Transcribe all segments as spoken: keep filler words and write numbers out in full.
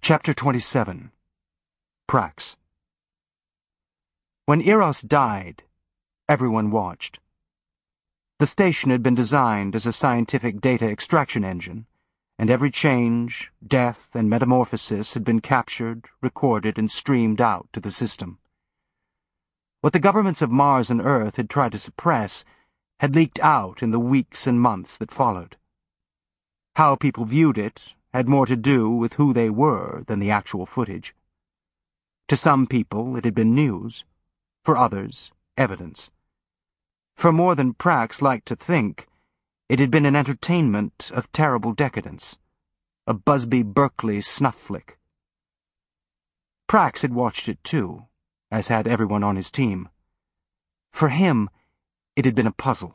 Chapter twenty-seven. Prax. When Eros died, everyone watched. The station had been designed as a scientific data extraction engine, and every change, death, and metamorphosis had been captured, recorded, and streamed out to the system. What the governments of Mars and Earth had tried to suppress had leaked out in the weeks and months that followed. How people viewed it had more to do with who they were than the actual footage. To some people it had been news, for others, evidence. For more than Prax liked to think, it had been an entertainment of terrible decadence, a Busby Berkeley snuff flick. Prax had watched it too, as had everyone on his team. For him, it had been a puzzle.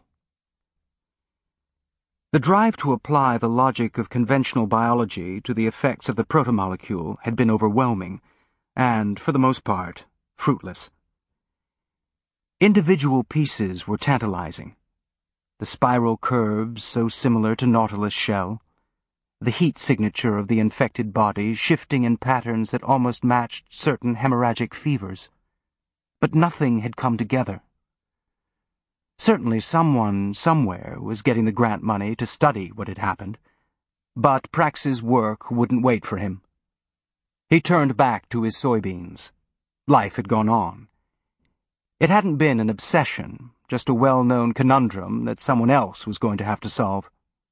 The drive to apply the logic of conventional biology to the effects of the protomolecule had been overwhelming, and, for the most part, fruitless. Individual pieces were tantalizing. The spiral curves so similar to Nautilus shell, the heat signature of the infected body shifting in patterns that almost matched certain hemorrhagic fevers. But nothing had come together. Certainly someone, somewhere, was getting the grant money to study what had happened, but Prax's work wouldn't wait for him. He turned back to his soybeans. Life had gone on. It hadn't been an obsession, just a well-known conundrum that someone else was going to have to solve.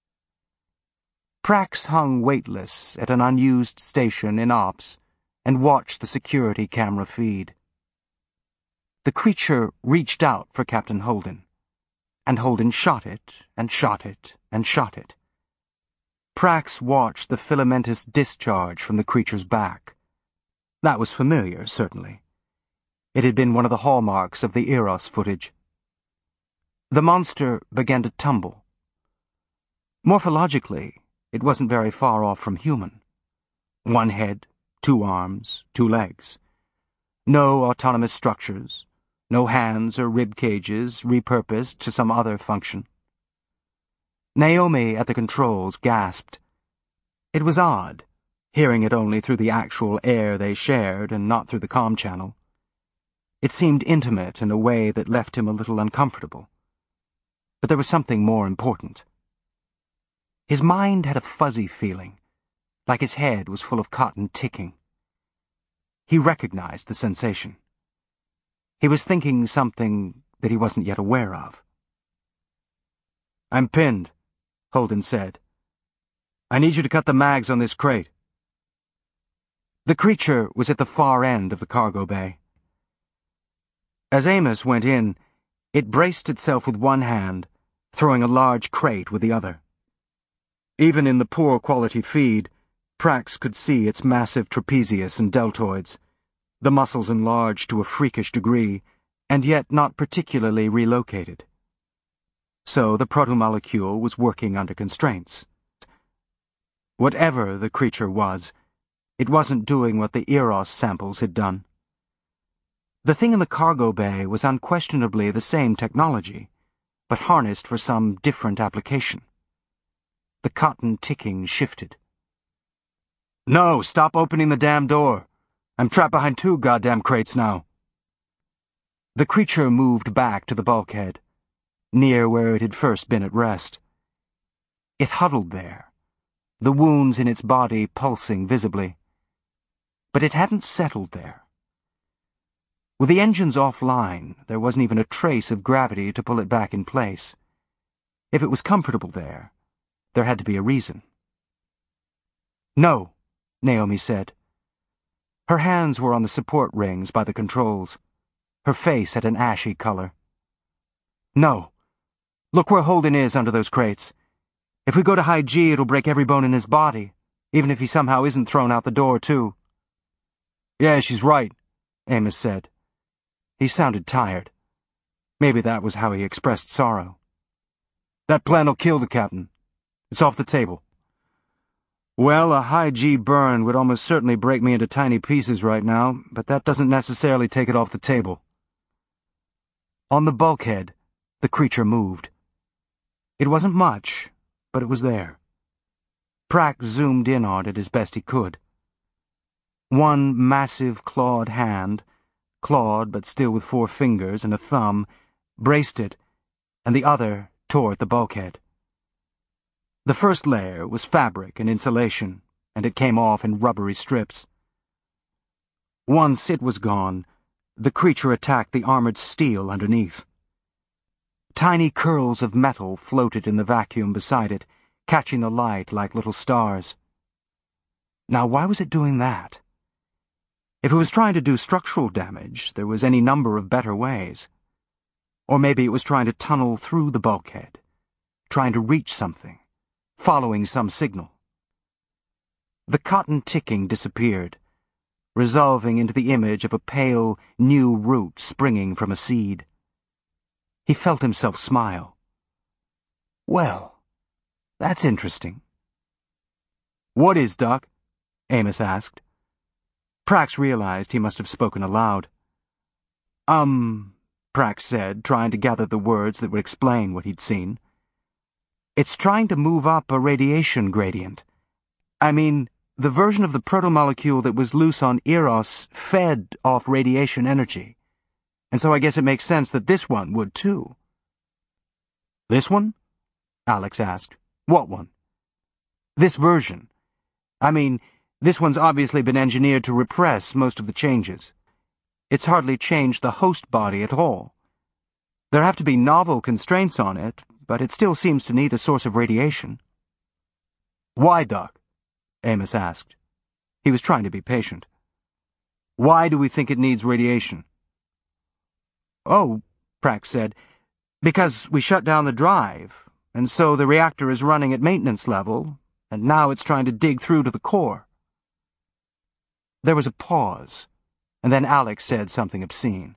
Prax hung weightless at an unused station in Ops and watched the security camera feed. The creature reached out for Captain Holden, and Holden shot it, and shot it, and shot it. Prax watched the filamentous discharge from the creature's back. That was familiar, certainly. It had been one of the hallmarks of the Eros footage. The monster began to tumble. Morphologically, it wasn't very far off from human. One head, two arms, two legs. No autonomous structures. No hands or rib cages repurposed to some other function. Naomi at the controls gasped. It was odd, hearing it only through the actual air they shared and not through the comm channel. It seemed intimate in a way that left him a little uncomfortable. But there was something more important. His mind had a fuzzy feeling, like his head was full of cotton ticking. He recognized the sensation. He was thinking something that he wasn't yet aware of. "I'm pinned," Holden said. "I need you to cut the mags on this crate." The creature was at the far end of the cargo bay. As Amos went in, it braced itself with one hand, throwing a large crate with the other. Even in the poor-quality feed, Prax could see its massive trapezius and deltoids, the muscles enlarged to a freakish degree, and yet not particularly relocated. So the protomolecule was working under constraints. Whatever the creature was, it wasn't doing what the Eros samples had done. The thing in the cargo bay was unquestionably the same technology, but harnessed for some different application. The cotton ticking shifted. "No, stop opening the damn door! I'm trapped behind two goddamn crates now." The creature moved back to the bulkhead, near where it had first been at rest. It huddled there, the wounds in its body pulsing visibly. But it hadn't settled there. With the engines offline, there wasn't even a trace of gravity to pull it back in place. If it was comfortable there, there had to be a reason. "No," Naomi said. Her hands were on the support rings by the controls. Her face had an ashy color. "No. Look where Holden is under those crates. If we go to high G, it'll break every bone in his body, even if he somehow isn't thrown out the door, too." "Yeah, she's right," Amos said. He sounded tired. Maybe that was how he expressed sorrow. "That plan'll kill the captain. It's off the table." "Well, a high-G burn would almost certainly break me into tiny pieces right now, but that doesn't necessarily take it off the table." On the bulkhead, the creature moved. It wasn't much, but it was there. Prax zoomed in on it as best he could. One massive clawed hand, clawed but still with four fingers and a thumb, braced it, and the other tore at the bulkhead. The first layer was fabric and insulation, and it came off in rubbery strips. Once it was gone, the creature attacked the armored steel underneath. Tiny curls of metal floated in the vacuum beside it, catching the light like little stars. Now, why was it doing that? If it was trying to do structural damage, there was any number of better ways. Or maybe it was trying to tunnel through the bulkhead, trying to reach something, following some signal. The cotton ticking disappeared, resolving into the image of a pale, new root springing from a seed. He felt himself smile. Well, that's interesting. What is, Doc? Amos asked. Prax realized he must have spoken aloud. Um, Prax said, trying to gather the words that would explain what he'd seen. It's trying to move up a radiation gradient. I mean, the version of the protomolecule that was loose on Eros fed off radiation energy. And so I guess it makes sense that this one would too. This one? Alex asked. What one? This version. I mean, this one's obviously been engineered to repress most of the changes. It's hardly changed the host body at all. There have to be novel constraints on it, but it still seems to need a source of radiation. Why, Doc? Amos asked. He was trying to be patient. Why do we think it needs radiation? Oh, Prax said, because we shut down the drive, and so the reactor is running at maintenance level, and now it's trying to dig through to the core. There was a pause, and then Alex said something obscene.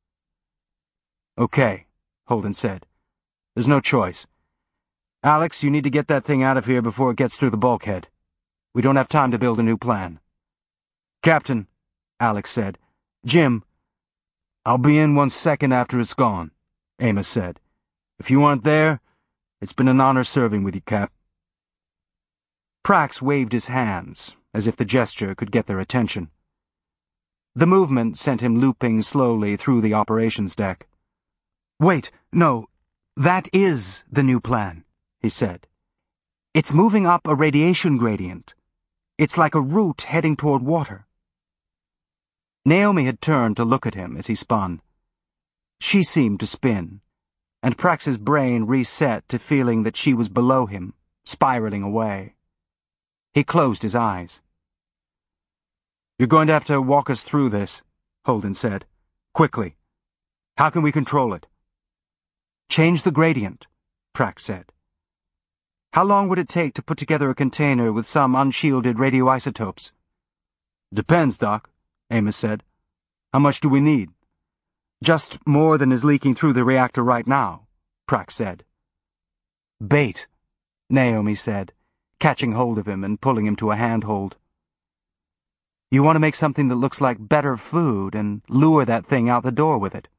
Okay, Holden said. There's no choice. Alex, you need to get that thing out of here before it gets through the bulkhead. We don't have time to build a new plan. Captain, Alex said. Jim. I'll be in one second after it's gone, Amos said. If you aren't there, it's been an honor serving with you, Cap. Prax waved his hands, as if the gesture could get their attention. The movement sent him looping slowly through the operations deck. Wait, no, that is the new plan, he said. It's moving up a radiation gradient. It's like a root heading toward water. Naomi had turned to look at him as he spun. She seemed to spin, and Prax's brain reset to feeling that she was below him, spiraling away. He closed his eyes. You're going to have to walk us through this, Holden said. Quickly. How can we control it? Change the gradient, Prax said. How long would it take to put together a container with some unshielded radioisotopes? Depends, Doc, Amos said. How much do we need? Just more than is leaking through the reactor right now, Prax said. Bait, Naomi said, catching hold of him and pulling him to a handhold. You want to make something that looks like better food and lure that thing out the door with it.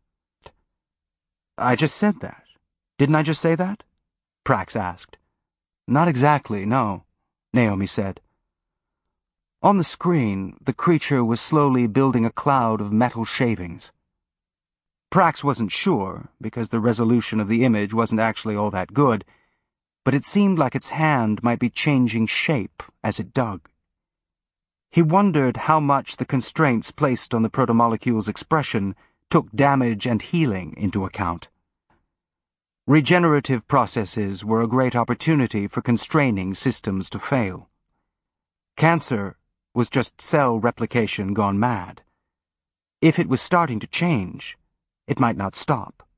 I just said that. Didn't I just say that? Prax asked. Not exactly, no, Naomi said. On the screen, the creature was slowly building a cloud of metal shavings. Prax wasn't sure, because the resolution of the image wasn't actually all that good, but it seemed like its hand might be changing shape as it dug. He wondered how much the constraints placed on the protomolecule's expression took damage and healing into account. Regenerative processes were a great opportunity for constraining systems to fail. Cancer was just cell replication gone mad. If it was starting to change, it might not stop.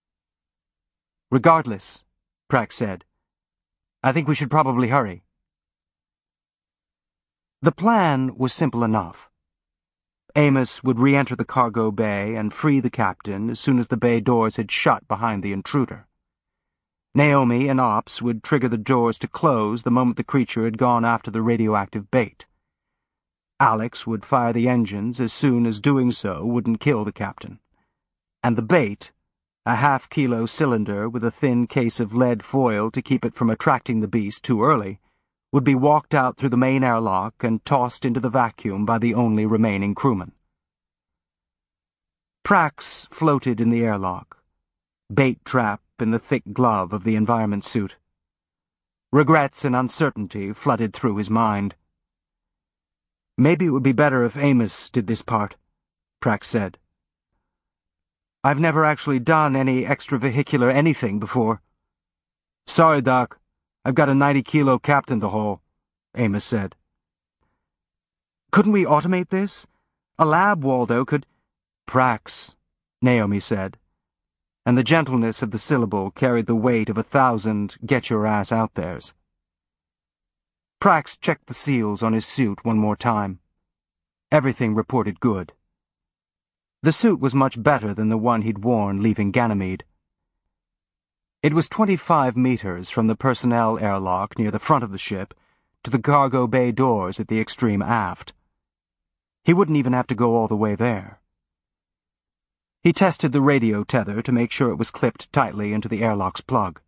Regardless, Prax said, I think we should probably hurry. The plan was simple enough. Amos would re-enter the cargo bay and free the captain as soon as the bay doors had shut behind the intruder. Naomi and Ops would trigger the doors to close the moment the creature had gone after the radioactive bait. Alex would fire the engines as soon as doing so wouldn't kill the captain. And the bait, a half-kilo cylinder with a thin case of lead foil to keep it from attracting the beast too early, would be walked out through the main airlock and tossed into the vacuum by the only remaining crewman. Prax floated in the airlock, bait trap in the thick glove of the environment suit. Regrets and uncertainty flooded through his mind. Maybe it would be better if Amos did this part, Prax said. I've never actually done any extravehicular anything before. Sorry, Doc. I've got a ninety-kilo captain to haul, Amos said. Couldn't we automate this? A lab, Waldo, could... Prax, Naomi said, and the gentleness of the syllable carried the weight of a thousand get-your-ass-out-theres. Prax checked the seals on his suit one more time. Everything reported good. The suit was much better than the one he'd worn leaving Ganymede. It was twenty-five meters from the personnel airlock near the front of the ship to the cargo bay doors at the extreme aft. He wouldn't even have to go all the way there. He tested the radio tether to make sure it was clipped tightly into the airlock's plug.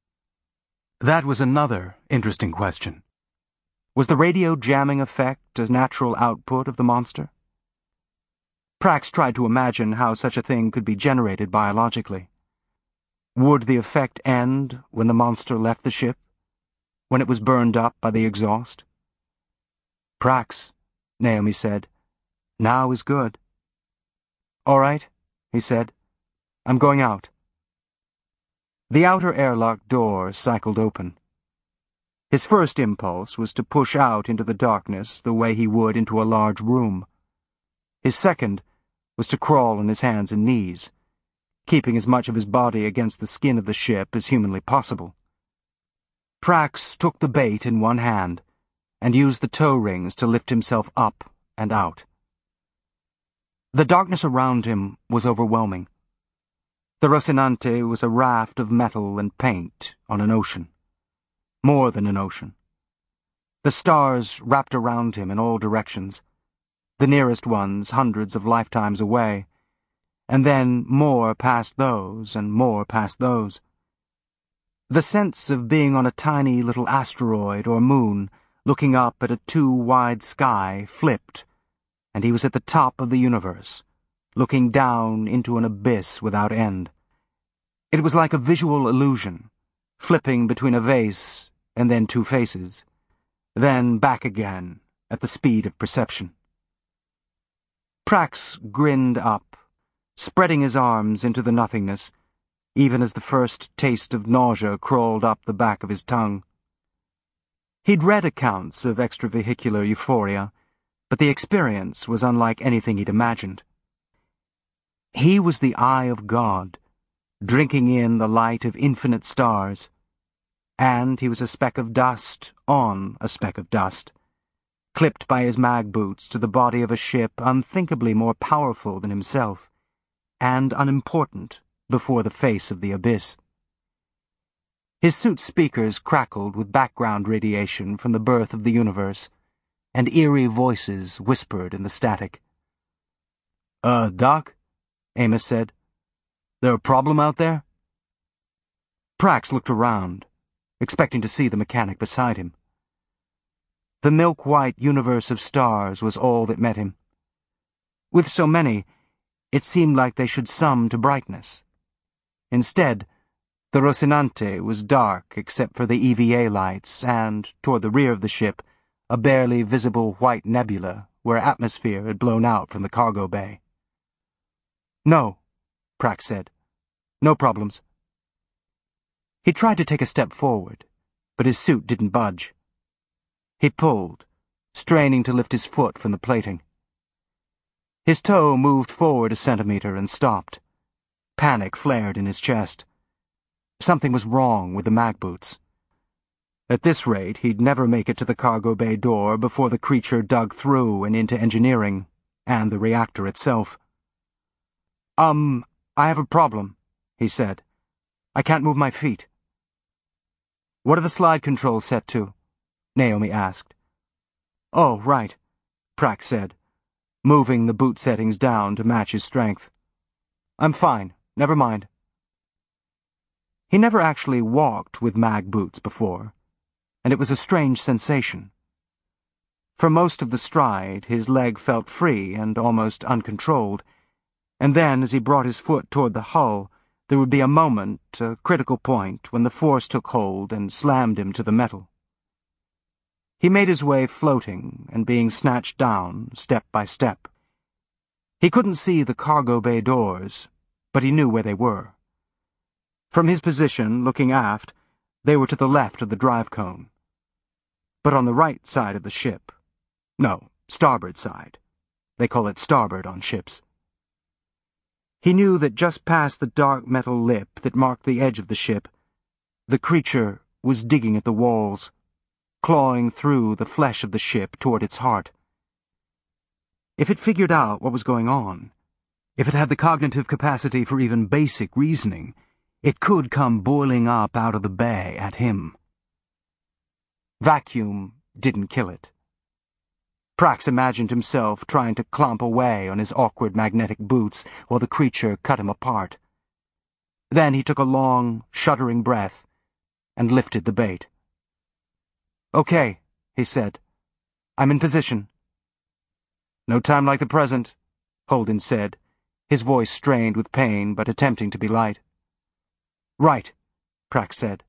That was another interesting question. Was the radio jamming effect a natural output of the monster? Prax tried to imagine how such a thing could be generated biologically. Would the effect end when the monster left the ship? When it was burned up by the exhaust? Prax, Naomi said, now is good. All right, he said. I'm going out. The outer airlock door cycled open. His first impulse was to push out into the darkness the way he would into a large room. His second was to crawl on his hands and knees, keeping as much of his body against the skin of the ship as humanly possible. Prax took the bait in one hand and used the toe rings to lift himself up and out. The darkness around him was overwhelming. The Rocinante was a raft of metal and paint on an ocean. More than an ocean. The stars wrapped around him in all directions, the nearest ones hundreds of lifetimes away, and then more past those and more past those. The sense of being on a tiny little asteroid or moon, looking up at a too-wide sky, flipped, and he was at the top of the universe, looking down into an abyss without end. It was like a visual illusion, flipping between a vase and then two faces, then back again at the speed of perception. Prax grinned up, spreading his arms into the nothingness, even as the first taste of nausea crawled up the back of his tongue. He'd read accounts of extravehicular euphoria, but the experience was unlike anything he'd imagined. He was the eye of God, drinking in the light of infinite stars, and he was a speck of dust on a speck of dust, clipped by his mag boots to the body of a ship unthinkably more powerful than himself, and unimportant before the face of the abyss. His suit's speakers crackled with background radiation from the birth of the universe, and eerie voices whispered in the static. Uh, Doc? Amos said. There a problem out there? Prax looked around, expecting to see the mechanic beside him. The milk-white universe of stars was all that met him. With so many, it seemed like they should sum to brightness. Instead, the Rocinante was dark except for the E V A lights and, toward the rear of the ship, a barely visible white nebula where atmosphere had blown out from the cargo bay. No, Prax said. No problems. He tried to take a step forward, but his suit didn't budge. He pulled, straining to lift his foot from the plating. His toe moved forward a centimeter and stopped. Panic flared in his chest. Something was wrong with the mag boots. At this rate, he'd never make it to the cargo bay door before the creature dug through and into engineering, and the reactor itself. Um, I have a problem, he said. I can't move my feet. What are the slide controls set to? Naomi asked. Oh, right, Prax said, moving the boot settings down to match his strength. I'm fine, never mind. He never actually walked with mag boots before. and it was a strange sensation. For most of the stride, his leg felt free and almost uncontrolled, and then, as he brought his foot toward the hull, there would be a moment, a critical point, when the force took hold and slammed him to the metal. He made his way floating and being snatched down, step by step. He couldn't see the cargo bay doors, but he knew where they were. From his position, looking aft, they were to the left of the drive cone. But on the right side of the ship. No, starboard side. They call it starboard on ships. He knew that just past the dark metal lip that marked the edge of the ship, the creature was digging at the walls, clawing through the flesh of the ship toward its heart. If it figured out what was going on, if it had the cognitive capacity for even basic reasoning, it could come boiling up out of the bay at him. Vacuum didn't kill it. Prax imagined himself trying to clomp away on his awkward magnetic boots while the creature cut him apart. Then he took a long, shuddering breath and lifted the bait. "Okay," he said. "I'm in position." "No time like the present," Holden said, his voice strained with pain but attempting to be light. "Right," Prax said.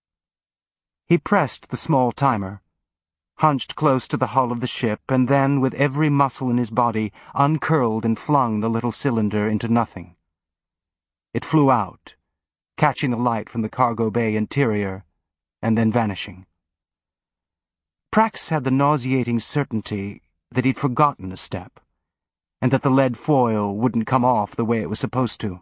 He pressed the small timer, hunched close to the hull of the ship, and then, with every muscle in his body, uncurled and flung the little cylinder into nothing. It flew out, catching the light from the cargo bay interior, and then vanishing. Prax had the nauseating certainty that he'd forgotten a step, and that the lead foil wouldn't come off the way it was supposed to.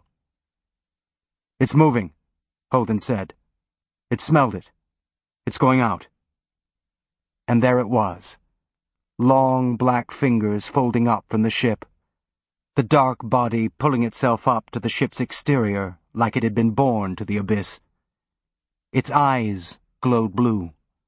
"It's moving," Holden said. "It smelled it. It's going out." And there it was, long black fingers folding up from the ship, the dark body pulling itself up to the ship's exterior like it had been born to the abyss. Its eyes glowed blue.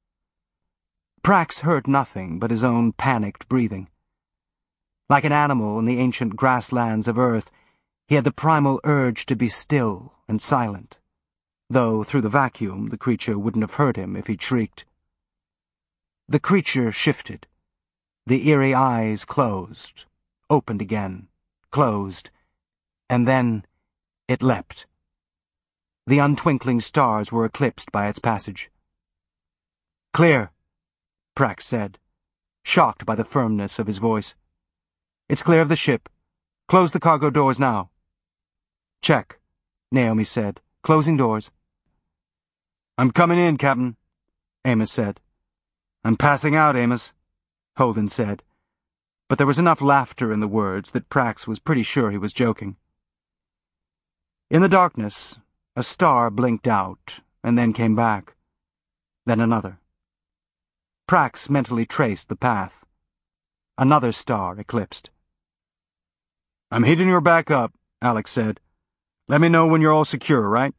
Prax heard nothing but his own panicked breathing. Like an animal in the ancient grasslands of Earth, he had the primal urge to be still and silent, though through the vacuum the creature wouldn't have heard him if he'd shrieked. The creature shifted. The eerie eyes closed, opened again, closed, and then it leapt. The untwinkling stars were eclipsed by its passage. "Clear," Prax said, shocked by the firmness of his voice. "It's clear of the ship. Close the cargo doors now." "Check," Naomi said, closing doors. "I'm coming in, Captain," Amos said. "I'm passing out, Amos," Holden said, but there was enough laughter in the words that Prax was pretty sure he was joking. In the darkness, a star blinked out, and then came back. Then another. Prax mentally traced the path. Another star eclipsed. "I'm heating her back up," Alex said. "Let me know when you're all secure, right?"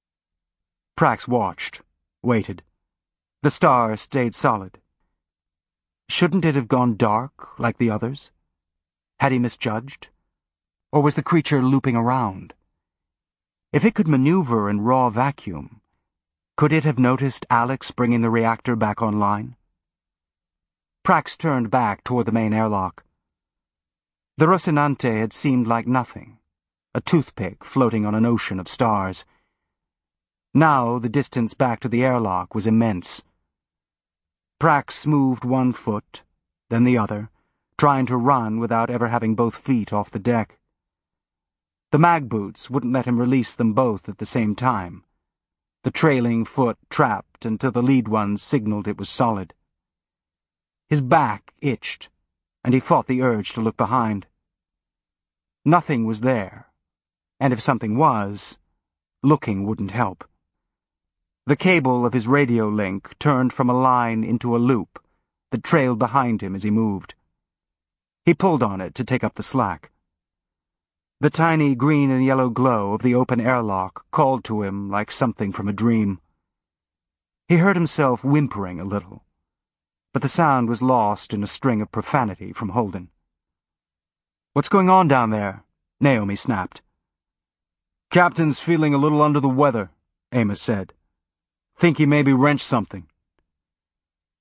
Prax watched, waited. The star stayed solid. Shouldn't it have gone dark like the others? Had he misjudged? Or was the creature looping around? If it could maneuver in raw vacuum, could it have noticed Alex bringing the reactor back online? Prax turned back toward the main airlock. The Rocinante had seemed like nothing, a toothpick floating on an ocean of stars. Now the distance back to the airlock was immense. Prax moved one foot, then the other, trying to run without ever having both feet off the deck. The mag boots wouldn't let him release them both at the same time. The trailing foot trapped until the lead one signaled it was solid. His back itched, and he fought the urge to look behind. Nothing was there, and if something was, looking wouldn't help. The cable of his radio link turned from a line into a loop that trailed behind him as he moved. He pulled on it to take up the slack. The tiny green and yellow glow of the open airlock called to him like something from a dream. He heard himself whimpering a little, but the sound was lost in a string of profanity from Holden. "What's going on down there?" Naomi snapped. "Captain's feeling a little under the weather," Amos said. "Think he maybe wrenched something."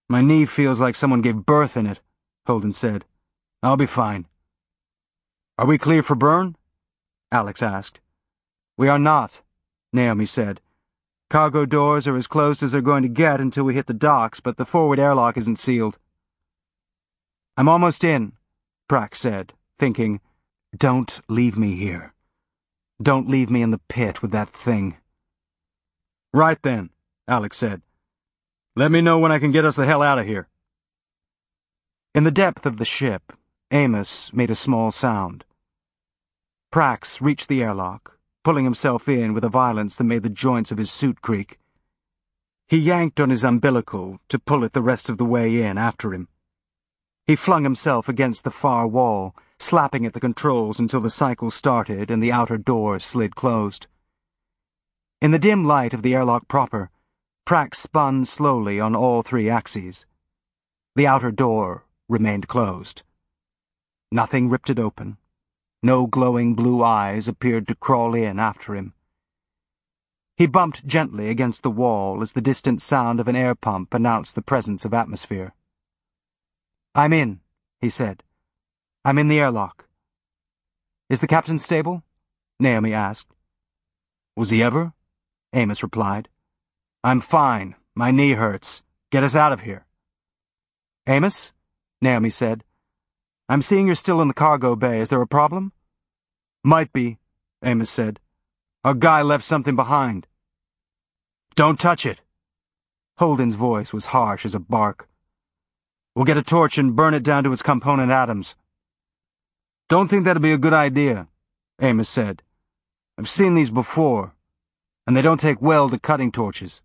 My knee feels like someone gave birth in it, Holden said. I'll be fine. Are we clear for burn? Alex asked. We are not, Naomi said. Cargo doors are as closed as they're going to get until we hit the docks, but the forward airlock isn't sealed. I'm almost in, Prax said, thinking, don't leave me here. Don't leave me in the pit with that thing. Right then, Alex said. Let me know when I can get us the hell out of here. In the depth of the ship, Amos made a small sound. Prax reached the airlock, pulling himself in with a violence that made the joints of his suit creak. He yanked on his umbilical to pull it the rest of the way in after him. He flung himself against the far wall, slapping at the controls until the cycle started and the outer door slid closed. In the dim light of the airlock proper, Prax spun slowly on all three axes. The outer door remained closed. Nothing ripped it open. No glowing blue eyes appeared to crawl in after him. He bumped gently against the wall as the distant sound of an air pump announced the presence of atmosphere. I'm in, he said. I'm in the airlock. Is the captain stable? Naomi asked. Was he ever? Amos replied. I'm fine. My knee hurts. Get us out of here. Amos? Naomi said. I'm seeing you're still in the cargo bay. Is there a problem? Might be, Amos said. Our guy left something behind. Don't touch it. Holden's voice was harsh as a bark. We'll get a torch and burn it down to its component atoms. Don't think that'd be a good idea, Amos said. I've seen these before, and they don't take well to cutting torches.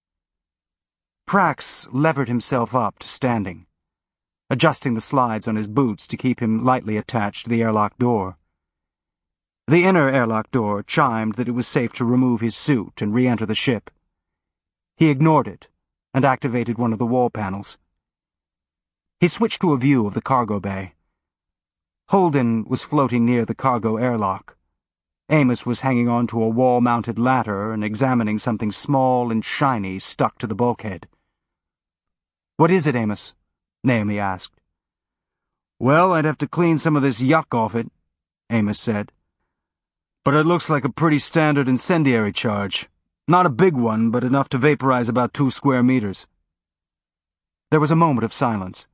Prax levered himself up to standing, adjusting the slides on his boots to keep him lightly attached to the airlock door. The inner airlock door chimed that it was safe to remove his suit and re-enter the ship. He ignored it and activated one of the wall panels. He switched to a view of the cargo bay. Holden was floating near the cargo airlock. Amos was hanging on to a wall-mounted ladder and examining something small and shiny stuck to the bulkhead. What is it, Amos? Naomi asked. Well, I'd have to clean some of this yuck off it, Amos said. But it looks like a pretty standard incendiary charge. Not a big one, but enough to vaporize about two square meters. There was a moment of silence.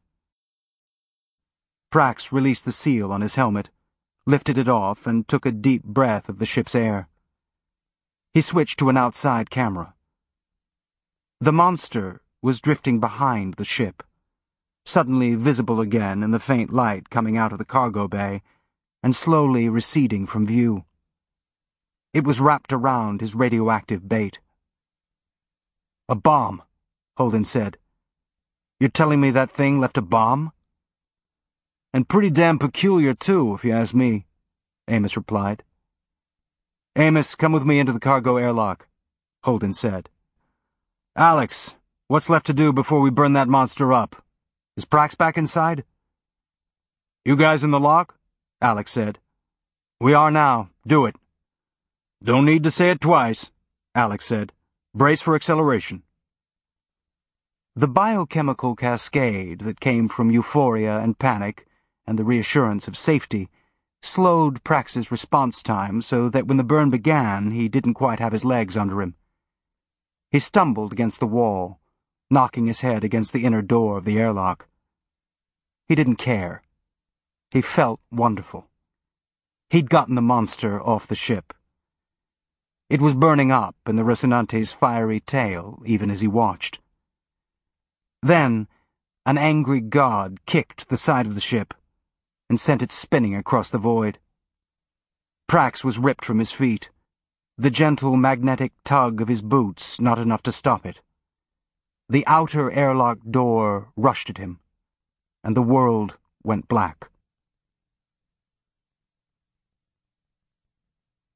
Prax released the seal on his helmet, lifted it off, and took a deep breath of the ship's air. He switched to an outside camera. The monster was drifting behind the ship, suddenly visible again in the faint light coming out of the cargo bay, and slowly receding from view. It was wrapped around his radioactive bait. A bomb, Holden said. You're telling me that thing left a bomb? And pretty damn peculiar, too, if you ask me, Amos replied. Amos, come with me into the cargo airlock, Holden said. Alex, what's left to do before we burn that monster up? Is Prax back inside? You guys in the lock? Alex said. We are now. Do it. Don't need to say it twice, Alex said. Brace for acceleration. The biochemical cascade that came from euphoria and panic and the reassurance of safety slowed Prax's response time so that when the burn began, he didn't quite have his legs under him. He stumbled against the wall, knocking his head against the inner door of the airlock. He didn't care. He felt wonderful. He'd gotten the monster off the ship. It was burning up in the Rocinante's fiery tail, even as he watched. Then, an angry god kicked the side of the ship and sent it spinning across the void. Prax was ripped from his feet, the gentle magnetic tug of his boots not enough to stop it. The outer airlock door rushed at him, and the world went black.